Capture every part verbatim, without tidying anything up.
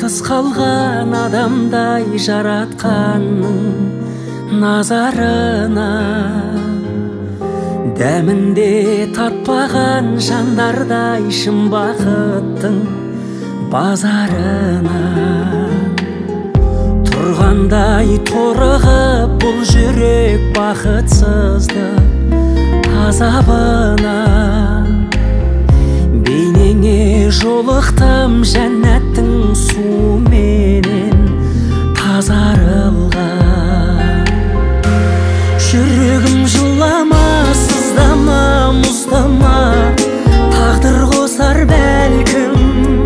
тыс қалған адамдай жаратқанның назарына, дәмінде татпаған жандардай шын бақыттың базарына. Тұрғандай торығып бұл жүрек бақытсыздық азабына, бейнеңе жолықтым жәннаттың суыменен тазарылған. Жүрегім жылама, сыздама, мұздама, тағдыр қосар бәлкім.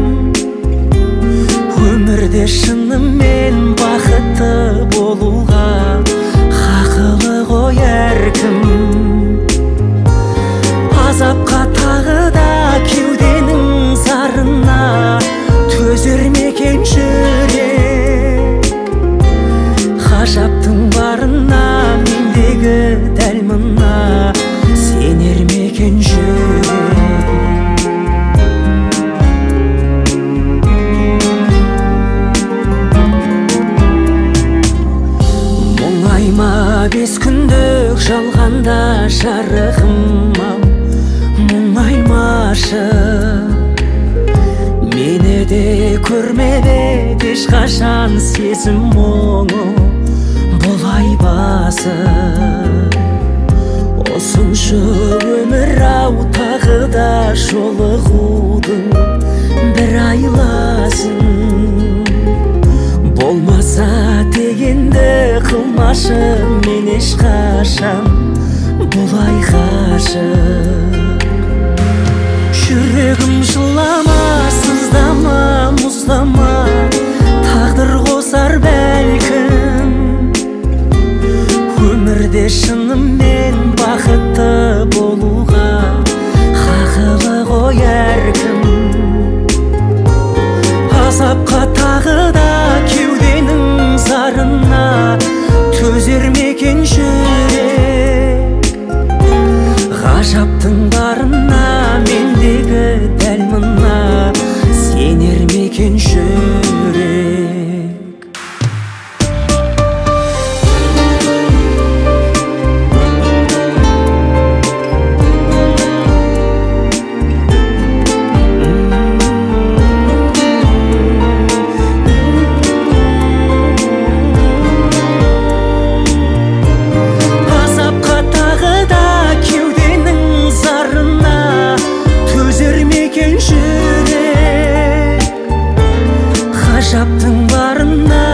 Өмірде шынымен бақытты болуға хақылы ғой әркім. Азапқа тағы да кеуденің зарына төзер ме екен жүрек? Ғажаптың барына, мендегі дәл мына сенер ме екен жүрек? Мұңайма бес күндік жалғанда жарығым-ау, мұңаймашы. Мені де көрмеді ешқашан сезім мұңы бұлай басып. Осыншы өмір-ау, тағы да жолығудың бір айласын. Болмаса дегенді қылмашы, мен ешқашан бұлай ғашық. Жүрегім жылама, сыздама, мұздама, тағдыр қосар бәлкім. Өмірде шынымен бақытты болуға хақылы ғой әркім. Азапқа тағы да кеуденің зарына төзер ме екен жүрек? Ғажаптың барына, мендегі дәл мына сенер ме екен жүрек? Ғажаптың барына